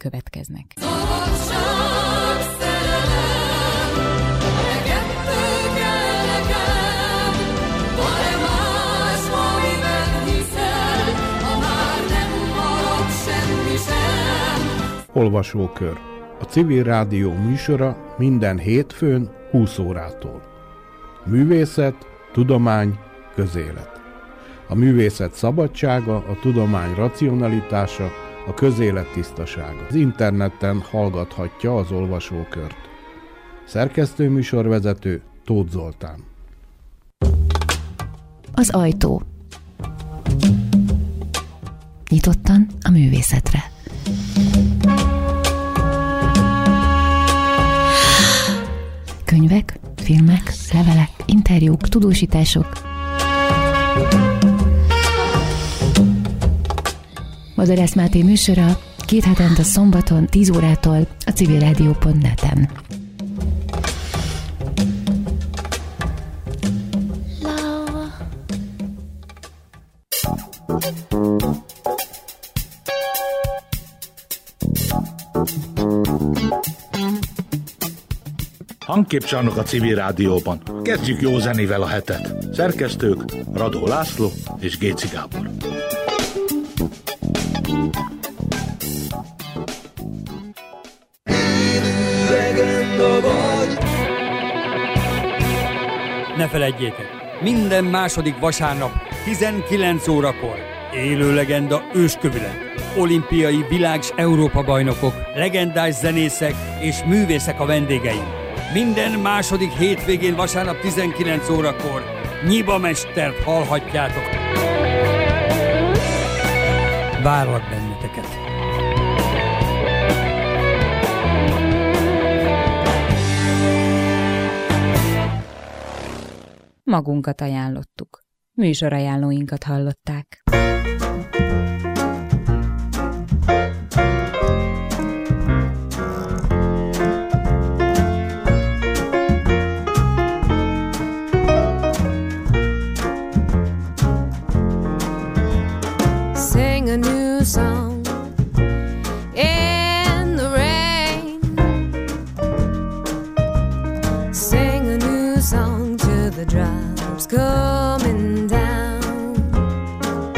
következnek. Olvasókör. A Civil Rádió műsora minden hétfőn 20 órától. Művészet, tudomány, közélet. A művészet szabadsága, a tudomány racionalitása, a közélet tisztasága. Az interneten hallgathatja az olvasókört. Szerkesztőműsorvezető Tóth Zoltán. Az ajtó. Nyitottan a művészetre. Könyvek, filmek, levelek, interjúk, tudósítások. Madarász Máté műsora 2 hetente szombaton 10 órától a civilradio.net-en. Hangképcsarnok a Civil Rádióban. Kezdjük jó zenével a hetet. Szerkesztők Radó László és Géci Gábor. Ne feledjétek, minden második vasárnap 19 órakor élő legenda őskövület. Olimpiai világ- s Európa-bajnokok, legendás zenészek és művészek a vendégeim. Minden második hétvégén vasárnap 19 órakor Nyiba Mestert hallhatjátok. Várlak benneteket! Magunkat ajánlottuk. Műsorajánlóinkat hallották. Sing a new song